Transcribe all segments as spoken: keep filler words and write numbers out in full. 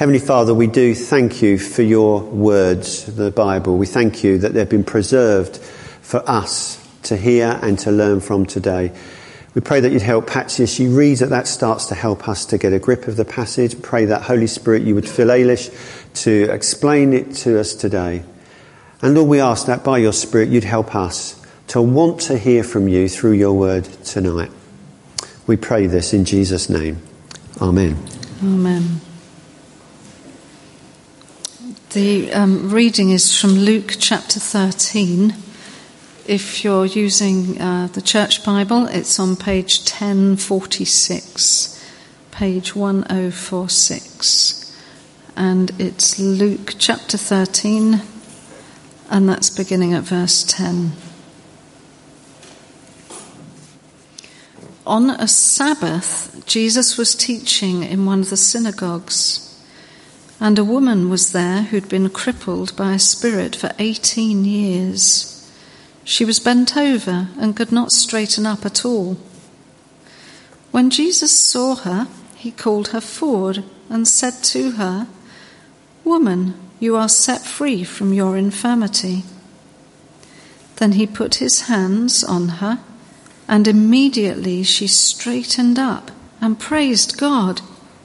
Heavenly Father, we do thank you for your words, the Bible. We thank you that they've been preserved for us to hear and to learn from today. We pray that you'd help Patsy as she reads, that that starts to help us to get a grip of the passage. Pray that Holy Spirit, you would fill Ailish to explain it to us today. And Lord, we ask that by your Spirit you'd help us to want to hear from you through your word tonight. We pray this in Jesus' name. Amen. Amen. The um, reading is from Luke chapter thirteen. If you're using uh, the Church Bible, it's on page ten forty-six, page one oh four six. And it's Luke chapter thirteen, and that's beginning at verse ten. On a Sabbath, Jesus was teaching in one of the synagogues. And a woman was there who'd been crippled by a spirit for eighteen years. She was bent over and could not straighten up at all. When Jesus saw her, he called her forward and said to her, "Woman, you are set free from your infirmity." Then he put his hands on her, and immediately she straightened up and praised God.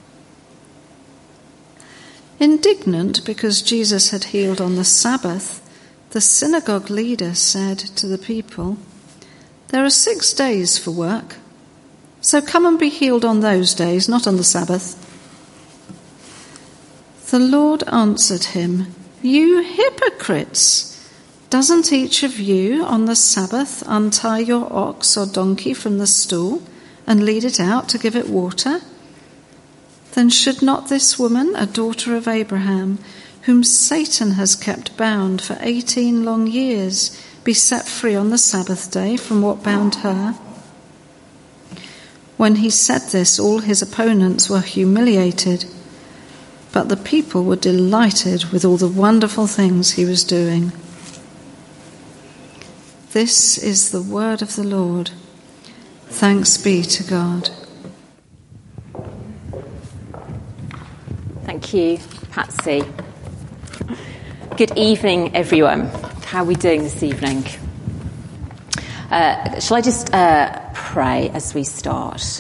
Indignant because Jesus had healed on the Sabbath, the synagogue leader said to the people, "There are six days for work, so come and be healed on those days, not on the Sabbath." The Lord answered him, "You hypocrites! Doesn't each of you on the Sabbath untie your ox or donkey from the stall and lead it out to give it water? Then should not this woman, a daughter of Abraham, whom Satan has kept bound for eighteen long years, be set free on the Sabbath day from what bound her?" When he said this, all his opponents were humiliated, but the people were delighted with all the wonderful things he was doing. This is the word of the Lord. Thanks be to God. Thank you, Patsy. Good evening, everyone. How are we doing this evening? Uh, shall I just uh, pray as we start?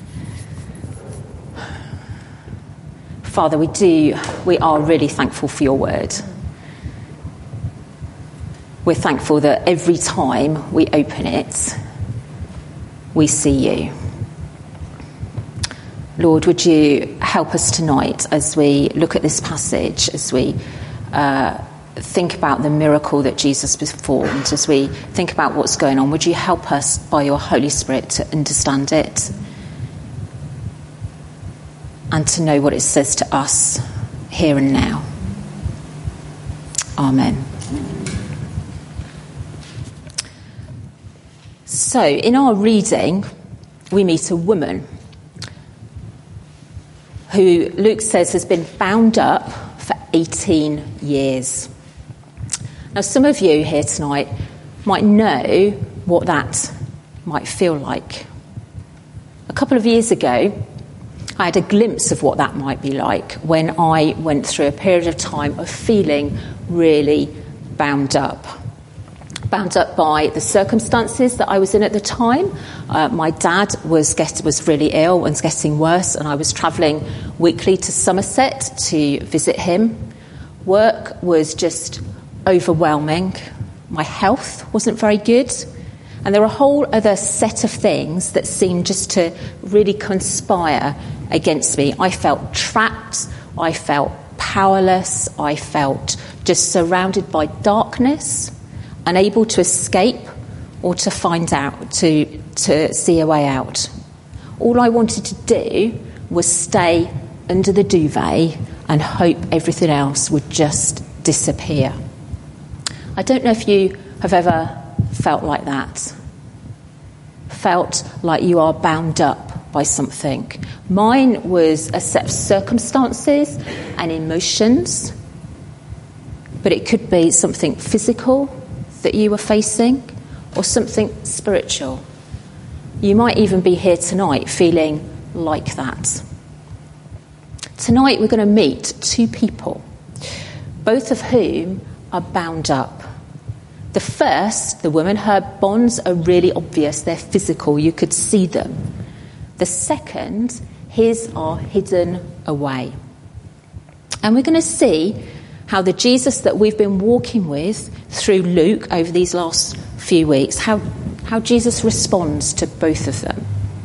Father, we do, we are really thankful for your word. We're thankful that every time we open it, we see you. Lord, would you help us tonight as we look at this passage, as we uh, think about the miracle that Jesus performed, as we think about what's going on, would you help us by your Holy Spirit to understand it and to know what it says to us here and now. Amen. So, in our reading, we meet a woman who Luke says has been bound up for eighteen years. Now, some of you here tonight might know what that might feel like. A couple of years ago, I had a glimpse of what that might be like when I went through a period of time of feeling really bound up. Bound up by the circumstances that I was in at the time. Uh, my dad was get, was really ill and was getting worse, and I was travelling weekly to Somerset to visit him. Work was just overwhelming. My health wasn't very good. And there were a whole other set of things that seemed just to really conspire against me. I felt trapped. I felt powerless. I felt just surrounded by darkness, unable to escape or to find out, to, to see a way out. All I wanted to do was stay under the duvet and hope everything else would just disappear. I don't know if you have ever felt like that. Felt like you are bound up by something. Mine was a set of circumstances and emotions, but it could be something physical that you were facing, or something spiritual. You might even be here tonight feeling like that. Tonight we're going to meet two people, both of whom are bound up. The first, the woman, her bonds are really obvious. They're physical. You could see them. The second, his are hidden away. And we're going to see how the Jesus that we've been walking with through Luke over these last few weeks, how, how Jesus responds to both of them.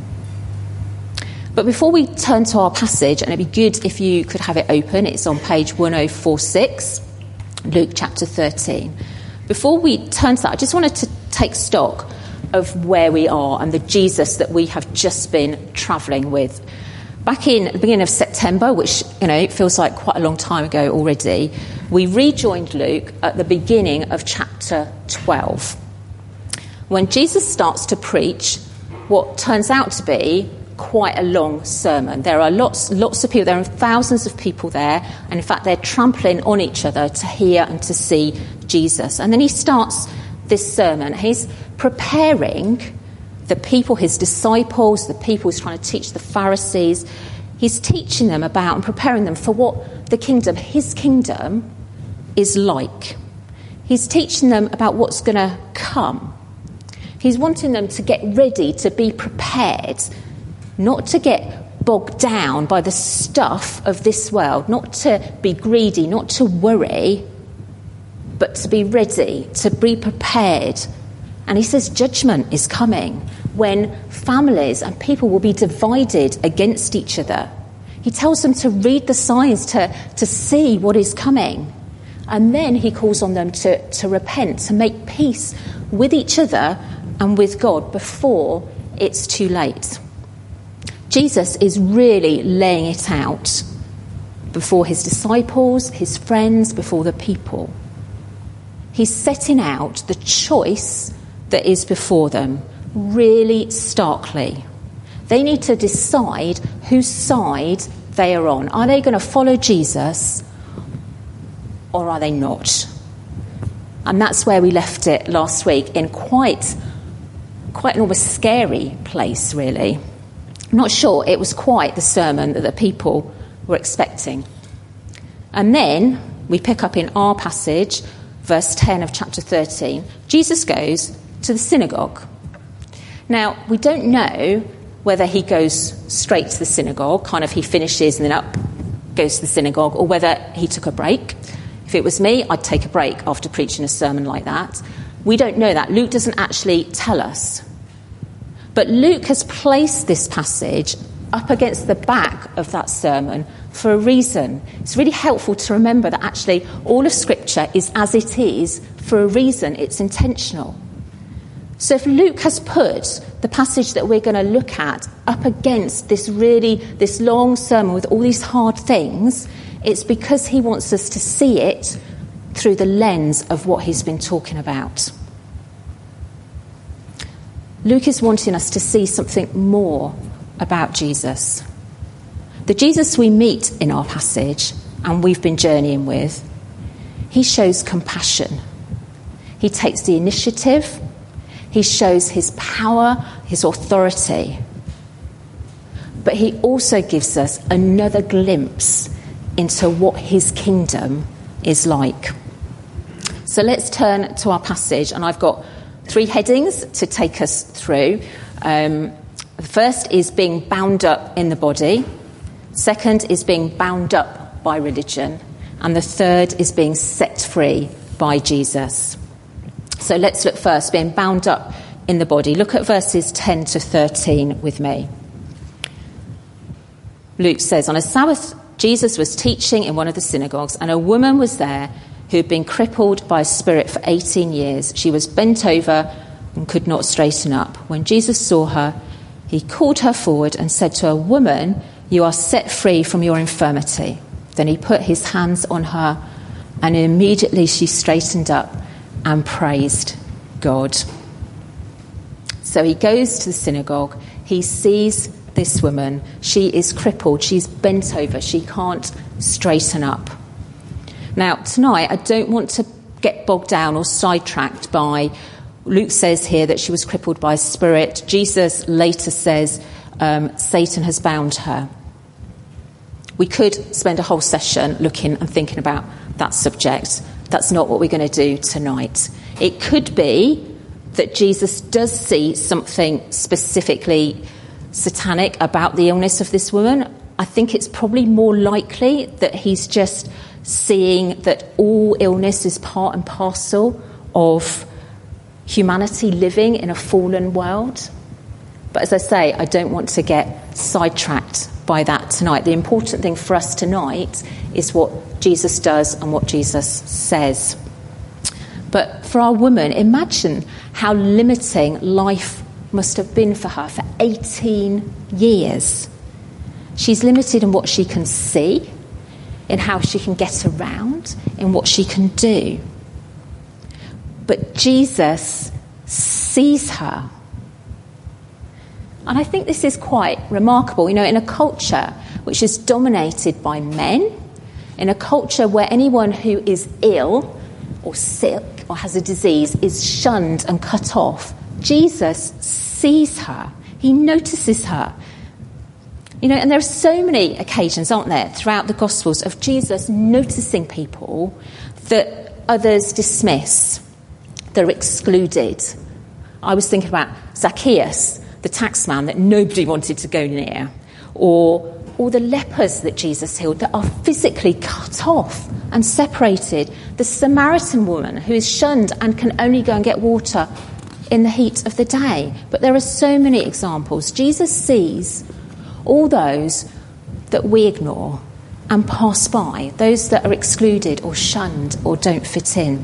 But before we turn to our passage, and it'd be good if you could have it open, it's on page one oh four six, Luke chapter thirteen. Before we turn to that, I just wanted to take stock of where we are and the Jesus that we have just been travelling with. Back in the beginning of September, which, you know, it feels like quite a long time ago already, we rejoined Luke at the beginning of chapter twelve, when Jesus starts to preach what turns out to be quite a long sermon. There are lots, lots of people, there are thousands of people there, and in fact they're trampling on each other to hear and to see Jesus. And then he starts this sermon. He's preparing the people, his disciples, the people he's trying to teach, the Pharisees. He's teaching them about and preparing them for what the kingdom, his kingdom, is like. He's teaching them about what's going to come. He's wanting them to get ready, to be prepared, not to get bogged down by the stuff of this world, not to be greedy, not to worry, but to be ready, to be prepared. And he says judgment is coming when families and people will be divided against each other. He tells them to read the signs, to, to see what is coming. And then he calls on them to, to repent, to make peace with each other and with God before it's too late. Jesus is really laying it out before his disciples, his friends, before the people. He's setting out the choice that is before them really starkly. They need to decide whose side they are on. Are they going to follow Jesus or are they not? And that's where we left it last week, in quite, quite an almost scary place, really. I'm not sure it was quite the sermon that the people were expecting. And then we pick up in our passage, verse ten of chapter thirteen. Jesus goes to the synagogue. Now, we don't know whether he goes straight to the synagogue, kind of he finishes and then up goes to the synagogue, or whether he took a break. If it was me, I'd take a break after preaching a sermon like that. We don't know that. Luke doesn't actually tell us. But Luke has placed this passage up against the back of that sermon for a reason. It's really helpful to remember that actually all of Scripture is as it is for a reason. It's intentional. So if Luke has put the passage that we're going to look at up against this really, this long sermon with all these hard things, it's because he wants us to see it through the lens of what he's been talking about. Luke is wanting us to see something more about Jesus. The Jesus we meet in our passage and we've been journeying with, he shows compassion. He takes the initiative. He shows his power, his authority. But he also gives us another glimpse into what his kingdom is like. So let's turn to our passage, and I've got three headings to take us through. Um, the first is being bound up in the body. Second is being bound up by religion. And the third is being set free by Jesus. So let's look first, being bound up in the body. Look at verses ten to thirteen with me. Luke says, on a Sabbath, Jesus was teaching in one of the synagogues, and a woman was there who had been crippled by a spirit for eighteen years. She was bent over and could not straighten up. When Jesus saw her, he called her forward and said to her, "Woman, you are set free from your infirmity." Then he put his hands on her, and immediately she straightened up and praised God. So he goes to the synagogue. He sees this woman. She is crippled. She's bent over. She can't straighten up. Now, tonight, I don't want to get bogged down or sidetracked by, Luke says here that she was crippled by a spirit. Jesus later says um, Satan has bound her. We could spend a whole session looking and thinking about that subject. That's not what we're going to do tonight. It could be that Jesus does see something specifically satanic about the illness of this woman. I think it's probably more likely that he's just seeing that all illness is part and parcel of humanity living in a fallen world. But as I say, I don't want to get sidetracked by that tonight. The important thing for us tonight is what Jesus does and what Jesus says. But for our woman, imagine how limiting life must have been for her for eighteen years. She's limited in what she can see, in how she can get around, in what she can do. But Jesus sees her. And I think this is quite remarkable. You know, in a culture which is dominated by men, in a culture where anyone who is ill or sick or has a disease is shunned and cut off, Jesus sees her. He notices her. You know, and there are so many occasions, aren't there, throughout the Gospels of Jesus noticing people that others dismiss, that are excluded. I was thinking about Zacchaeus, the tax man that nobody wanted to go near, or all the lepers that Jesus healed that are physically cut off and separated, the Samaritan woman who is shunned and can only go and get water in the heat of the day. But there are so many examples. Jesus sees all those that we ignore and pass by, those that are excluded or shunned or don't fit in.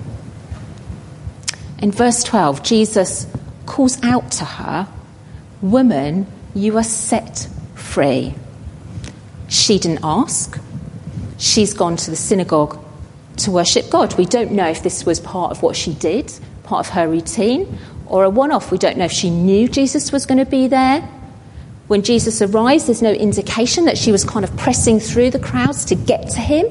In verse twelve, Jesus calls out to her, "Woman, you are set free." She didn't ask. She's gone to the synagogue to worship God. We don't know if this was part of what she did, part of her routine, or a one-off. We don't know if she knew Jesus was going to be there. When Jesus arrives, there's no indication that she was kind of pressing through the crowds to get to him.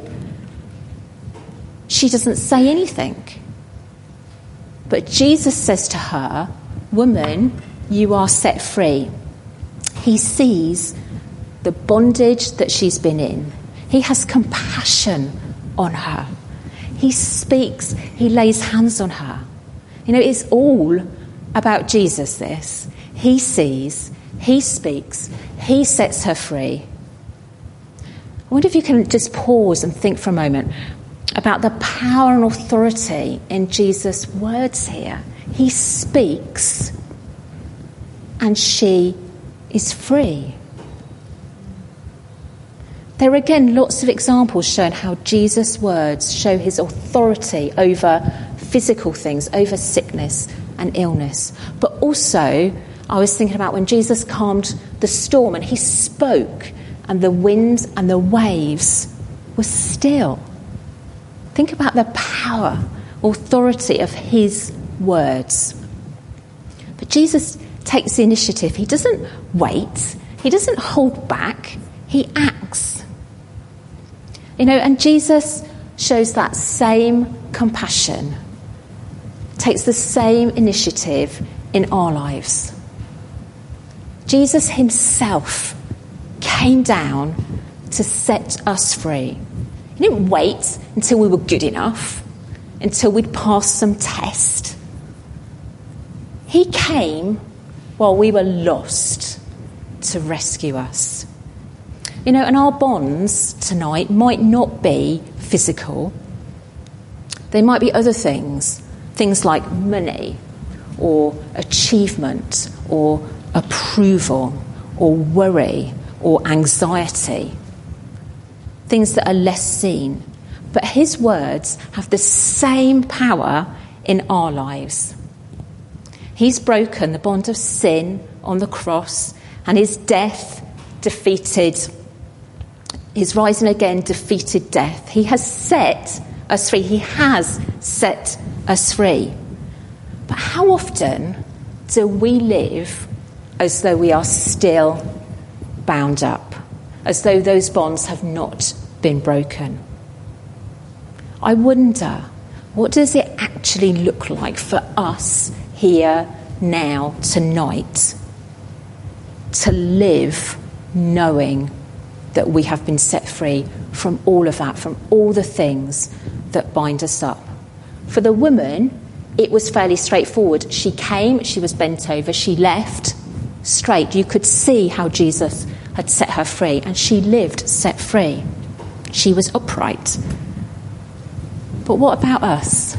She doesn't say anything. But Jesus says to her, "Woman, you are set free." He sees the bondage that she's been in. He has compassion on her. He speaks, he lays hands on her. You know, it's all about Jesus, this. He sees, he speaks, he sets her free. I wonder if you can just pause and think for a moment about the power and authority in Jesus' words here. He speaks and she is free. There are again lots of examples showing how Jesus' words show his authority over physical things, over sickness and illness. But also, I was thinking about when Jesus calmed the storm and he spoke and the wind and the waves were still. Think about the power, authority of his words. But Jesus takes the initiative. He doesn't wait. He doesn't hold back. He acts. You know, and Jesus shows that same compassion, takes the same initiative in our lives. Jesus himself came down to set us free. He didn't wait until we were good enough, until we'd passed some test. He came while we were lost to rescue us. You know, and our bonds tonight might not be physical. They might be other things, things like money or achievement or approval or worry or anxiety, things that are less seen. But his words have the same power in our lives. He's broken the bond of sin on the cross, and his death defeated His rising again defeated death. He has set us free. He has set us free. But how often do we live as though we are still bound up, as though those bonds have not been broken? I wonder, what does it actually look like for us here, now, tonight, to live knowing that we have been set free from all of that, from all the things that bind us up. For the woman, it was fairly straightforward. She came, she was bent over, she left straight. You could see how Jesus had set her free, and she lived set free. She was upright. But what about us?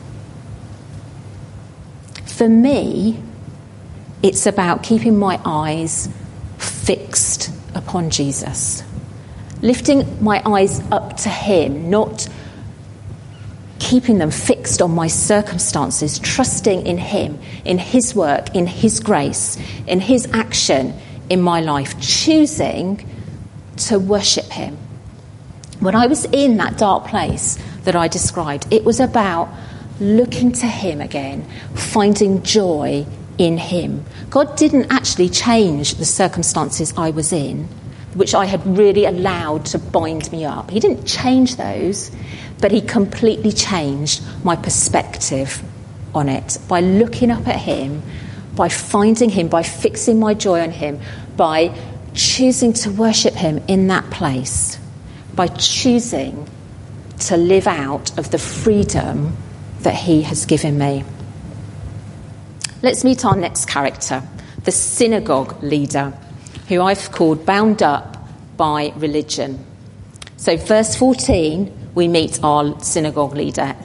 For me, it's about keeping my eyes fixed upon Jesus, lifting my eyes up to him, not keeping them fixed on my circumstances, trusting in him, in his work, in his grace, in his action in my life, choosing to worship him. When I was in that dark place that I described, it was about looking to him again, finding joy in him. God didn't actually change the circumstances I was in, which I had really allowed to bind me up. He didn't change those, but he completely changed my perspective on it by looking up at him, by finding him, by fixing my joy on him, by choosing to worship him in that place, by choosing to live out of the freedom that he has given me. Let's meet our next character, the synagogue leader, who I've called bound up by religion. So verse fourteen, we meet our synagogue leader.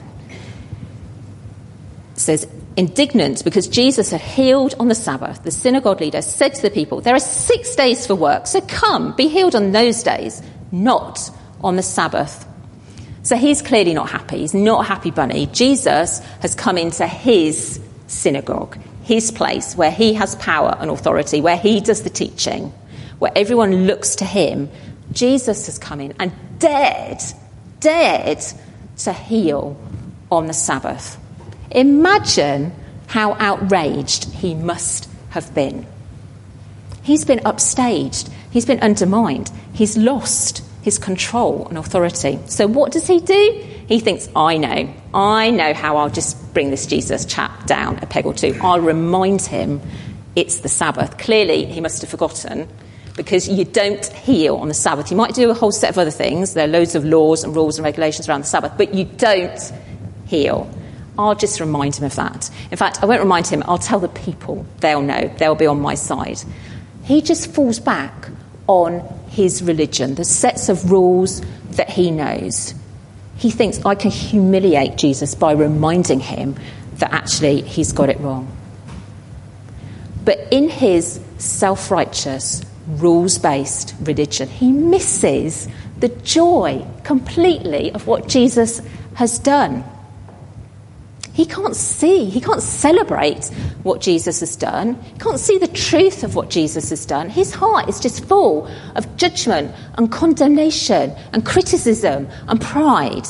It says, indignant because Jesus had healed on the Sabbath, the synagogue leader said to the people, there are six days for work, so come, be healed on those days, not on the Sabbath. So he's clearly not happy. He's not a happy bunny. Jesus has come into his synagogue, his place where he has power and authority, where he does the teaching, where everyone looks to him. Jesus has come in and dared, dared to heal on the Sabbath. Imagine how outraged he must have been. He's been upstaged. He's been undermined. He's lost his control and authority. So what does he do? He thinks, I know. I know how I'll just bring this Jesus chap down a peg or two. I'll remind him it's the Sabbath. Clearly, he must have forgotten, because you don't heal on the Sabbath. You might do a whole set of other things. There are loads of laws and rules and regulations around the Sabbath, but you don't heal. I'll just remind him of that. In fact, I won't remind him. I'll tell the people. They'll know. They'll be on my side. He just falls back on his religion, the sets of rules that he knows. He thinks, I can humiliate Jesus by reminding him that actually he's got it wrong. But in his self-righteous, rules-based religion, he misses the joy completely of what Jesus has done. He can't see, he can't celebrate what Jesus has done. He can't see the truth of what Jesus has done. His heart is just full of judgment and condemnation and criticism and pride.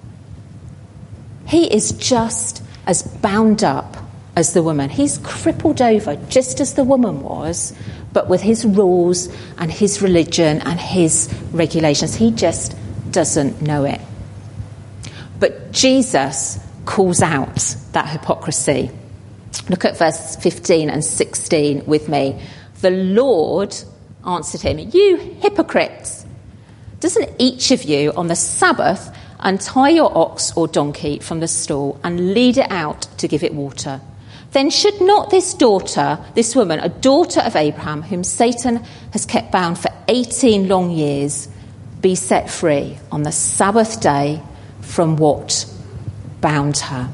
He is just as bound up as the woman. He's crippled over just as the woman was, but with his rules and his religion and his regulations. He just doesn't know it. But Jesus calls out that hypocrisy. Look at verse fifteen and sixteen with me. The Lord answered him, you hypocrites, doesn't each of you on the Sabbath untie your ox or donkey from the stall and lead it out to give it water? Then should not this daughter, this woman, a daughter of Abraham, whom Satan has kept bound for eighteen long years, be set free on the Sabbath day from what bound her?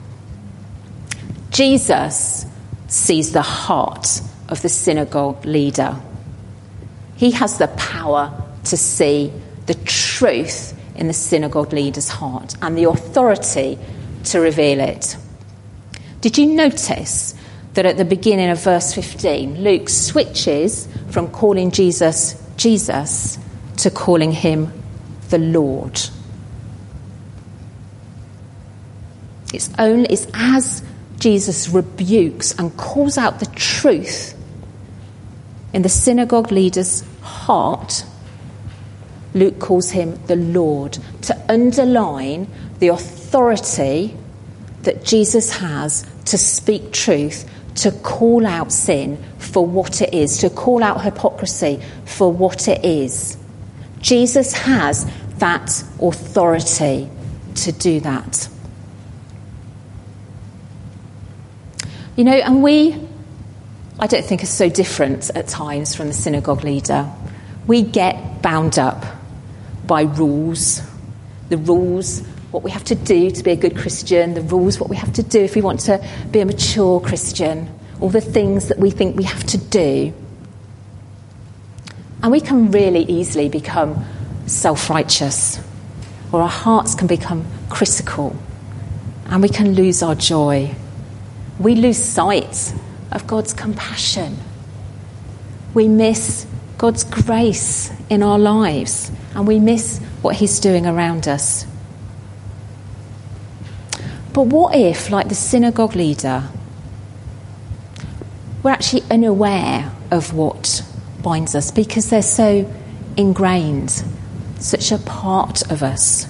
Jesus sees the heart of the synagogue leader. He has the power to see the truth in the synagogue leader's heart and the authority to reveal it. Did you notice that at the beginning of verse fifteen, Luke switches from calling Jesus Jesus to calling him the Lord? It's only it's as Jesus rebukes and calls out the truth in the synagogue leader's heart, Luke calls him the Lord, to underline the authority that Jesus has to speak truth, to call out sin for what it is, to call out hypocrisy for what it is. Jesus has that authority to do that. You know, and we, I don't think, are so different at times from the synagogue leader. We get bound up by rules, the rules, what we have to do to be a good Christian, the rules, what we have to do if we want to be a mature Christian, all the things that we think we have to do. And we can really easily become self-righteous, or our hearts can become critical, and we can lose our joy. We lose sight of God's compassion. We miss God's grace in our lives, and we miss what he's doing around us. But what if, like the synagogue leader, we're actually unaware of what binds us because they're so ingrained, such a part of us?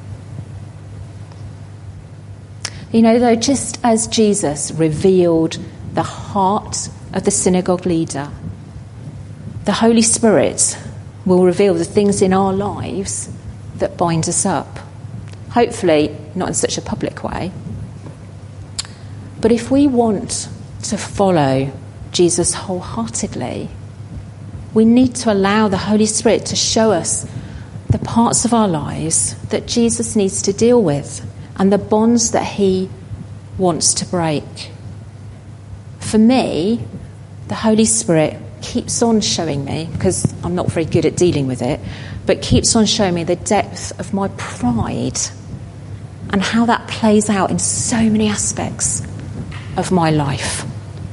You know, though, just as Jesus revealed the heart of the synagogue leader, the Holy Spirit will reveal the things in our lives that bind us up. Hopefully not in such a public way. But if we want to follow Jesus wholeheartedly, we need to allow the Holy Spirit to show us the parts of our lives that Jesus needs to deal with and the bonds that he wants to break. For me, the Holy Spirit keeps on showing me, because I'm not very good at dealing with it, but keeps on showing me the depth of my pride and how that plays out in so many aspects of my life.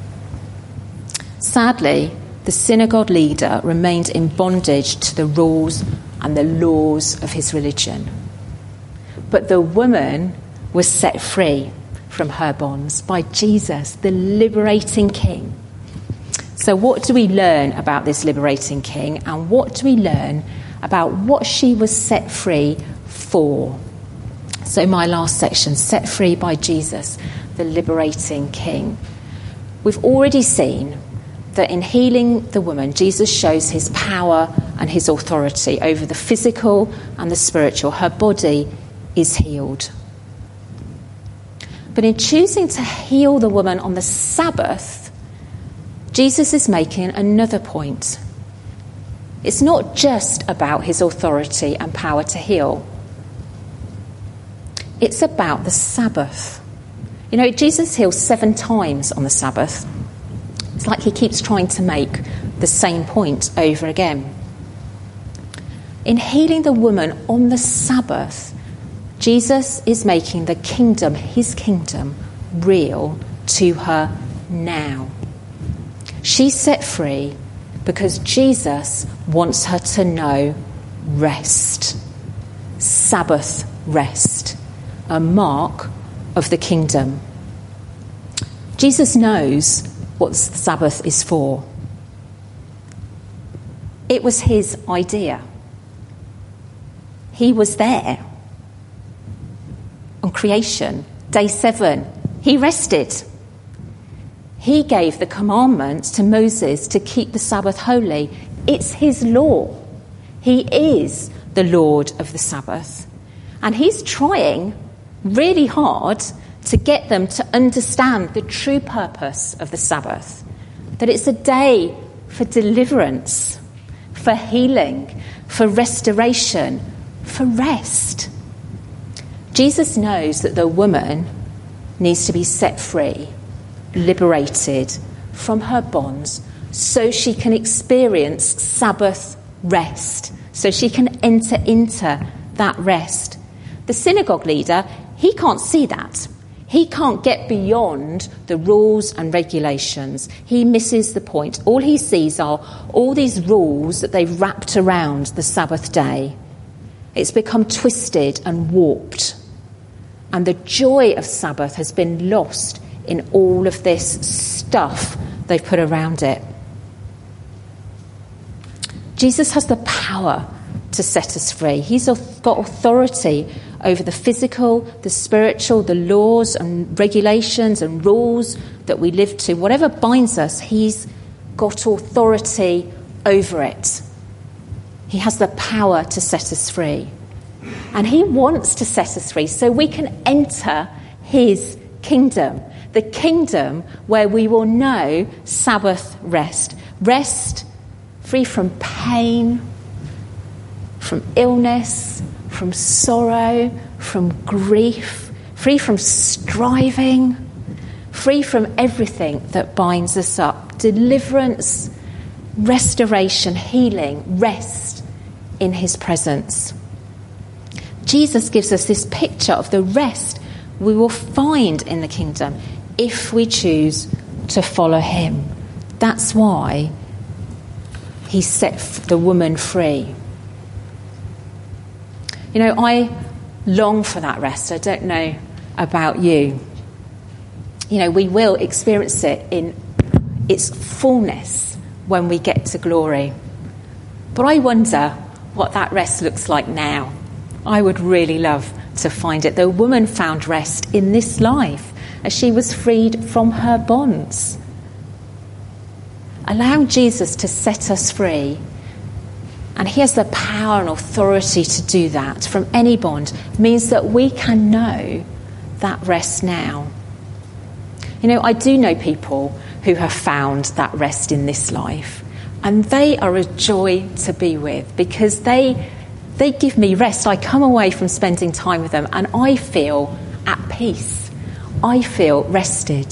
Sadly, the synagogue leader remained in bondage to the rules and the laws of his religion. But the woman was set free from her bonds by Jesus, the liberating King. So what do we learn about this liberating King, and what do we learn about what she was set free for? So my last section, set free by Jesus, the liberating King. We've already seen that in healing the woman, Jesus shows his power and his authority over the physical and the spiritual. Her body is healed. But in choosing to heal the woman on the Sabbath, Jesus is making another point. It's not just about his authority and power to heal. It's about the Sabbath. You know, Jesus heals seven times on the Sabbath. It's like he keeps trying to make the same point over again. In healing the woman on the Sabbath, Jesus is making the kingdom, his kingdom, real to her now. She's set free because Jesus wants her to know rest. Sabbath rest. A mark of the kingdom. Jesus knows what the Sabbath is for. It was his idea. He was there on creation, day seven. He rested. He gave the commandment to Moses to keep the Sabbath holy. It's his law. He is the Lord of the Sabbath. And he's trying really hard to get them to understand the true purpose of the Sabbath. That it's a day for deliverance, for healing, for restoration, for rest. Jesus knows that the woman needs to be set free, liberated from her bonds, so she can experience Sabbath rest, so she can enter into that rest. The synagogue leader, he can't see that. He can't get beyond the rules and regulations. He misses the point. All he sees are all these rules that they've wrapped around the Sabbath day. It's become twisted and warped. And the joy of Sabbath has been lost in all of this stuff they've put around it. Jesus has the power to set us free. He's got authority over the physical, the spiritual, the laws and regulations and rules that we live to. Whatever binds us, he's got authority over it. He has the power to set us free. And he wants to set us free so we can enter his kingdom. The kingdom where we will know Sabbath rest. Rest free from pain, from illness, from sorrow, from grief, free from striving, free from everything that binds us up. Deliverance, restoration, healing, rest in his presence. Jesus gives us this picture of the rest we will find in the kingdom if we choose to follow him. That's why he set the woman free. You know, I long for that rest. I don't know about you. You know, we will experience it in its fullness when we get to glory. But I wonder what that rest looks like now. I would really love to find it. The woman found rest in this life as she was freed from her bonds. Allow Jesus to set us free, and he has the power and authority to do that from any bond, means that we can know that rest now. You know, I do know people who have found that rest in this life, and they are a joy to be with because they they give me rest. I come away from spending time with them and I feel at peace. I feel rested.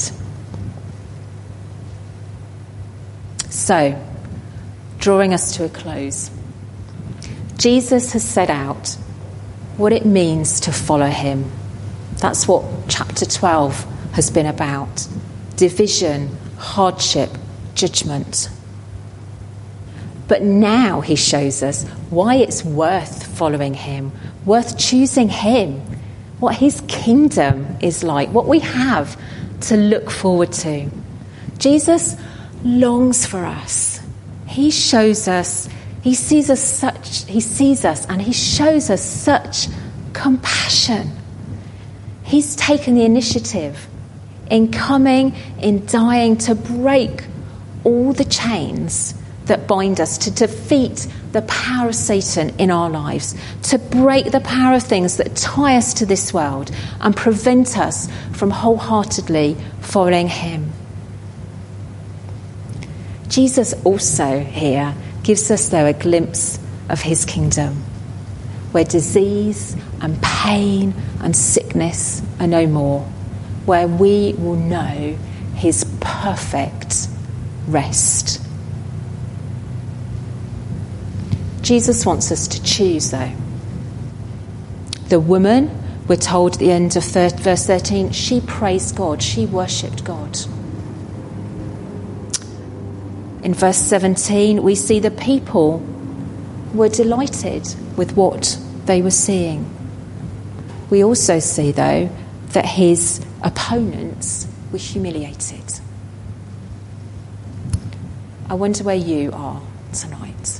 So, drawing us to a close, Jesus has set out what it means to follow him. That's what chapter twelve has been about. Division, hardship, judgment. But now he shows us why it's worth following him, worth choosing him, what his kingdom is like, what we have to look forward to. Jesus longs for us. He shows us, he sees us such, he sees us and he shows us such compassion. He's taken the initiative in coming, in dying to break all the chains that bind us, to defeat the power of Satan in our lives, to break the power of things that tie us to this world and prevent us from wholeheartedly following him. Jesus also here gives us, though, a glimpse of his kingdom, where disease and pain and sickness are no more, where we will know his perfect rest. Jesus wants us to choose, though. The woman, we're told at the end of verse thirteen, she praised God, she worshipped God. In verse seventeen, we see the people were delighted with what they were seeing. We also see, though, that his opponents were humiliated. I wonder where you are tonight.